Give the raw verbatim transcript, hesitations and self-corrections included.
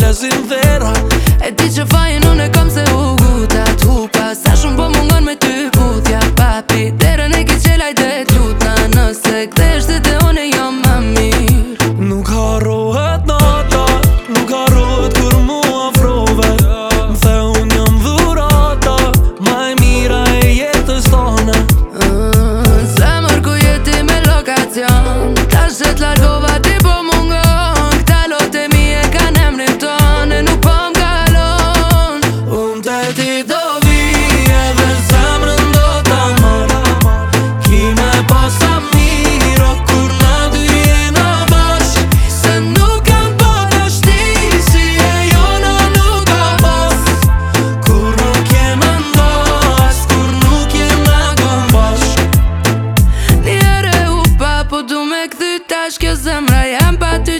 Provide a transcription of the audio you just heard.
fjallë sinthera. E ti që fajin unë e kom se u guta t'hupa. Sa shumë po mungon me ty putja papi. Derën e ki qelaj dhe t'lutna. Nëse kthesh dhe te unë e jo më mirë. Nuk harrohet nata, nuk harrohet kur mu afrove. M'the unë jam dhurata, ma e mira e jetës tone. uh, Zemër ku jeti me lokacion. Ta shet largova ti po mungon. Këta lote mi e kan emrin ton. E nuk po m'kalon. Unë te ti do vi edhe zemrën do ta marr. Ki me pasa miro kur na dy jena bashk. Se nuk kam po dashti si e jona nuk ka pas. Kur nuk jena ndas, kur nuk jena kom bashk. Njere u pa po du me kthy tash. Kjo zemra jam pa ty